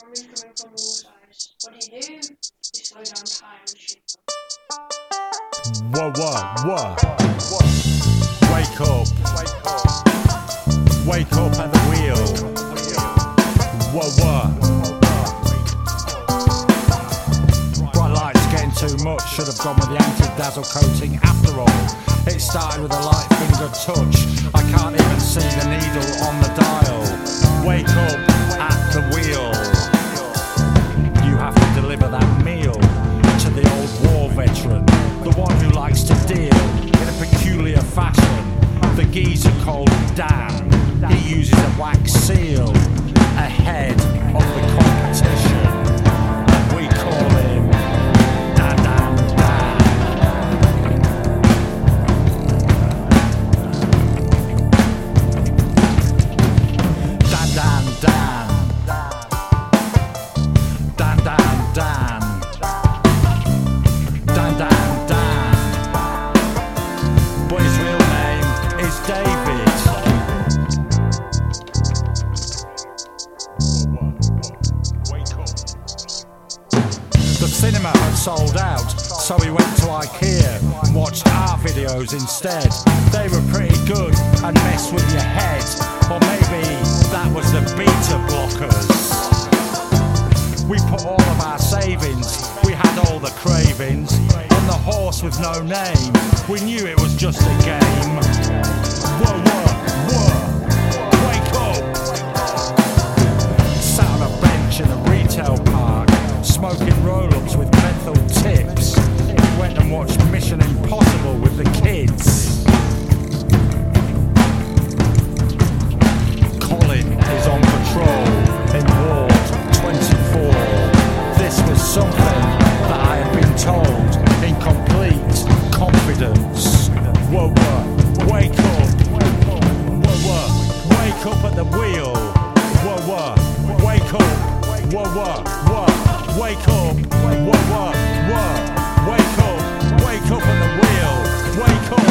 incoming from all sides. What do? You slow down time and shoot them. Whoa, whoa, whoa. Wake up. Wake up at the wheel. Whoa, whoa. Bright lights getting too much. Should have gone with the anti-dazzle coating after all. It started with a light finger touch. I can't even see the needle on the dial. Wake up at the wheel. You have to deliver that meal to the old war veteran, the one who likes to deal in a peculiar fashion. The geezer called Dan, he uses a wax seal ahead of the competition. We call him Dan Dan Dan. Dan Dan Dan. Dan Dan Dan. Dan Dan Dan. But his real name is David. The cinema had sold out, so we went to IKEA and watched art videos instead. They were pretty good and messed with your head, or maybe that was the beta blockers. We put all of our savings, we had all the cravings, on the horse with no name. We knew it was just a game. Whoa, whoa, whoa, wake up. Sat on a bench in a retail park, smoking roll-ups with menthol tips. We went and watched Mission Impossible with the kids. Colin is on patrol in Ward 24. This was something that I had been told in complete confidence. Whoa, whoa, wake up. Whoa, whoa, wake up at the wheel. Whoa, whoa, wake up. Whoa, whoa, whoa, wake up. Whoa, whoa, whoa, wake up. Wake up at the wheel. Wake up.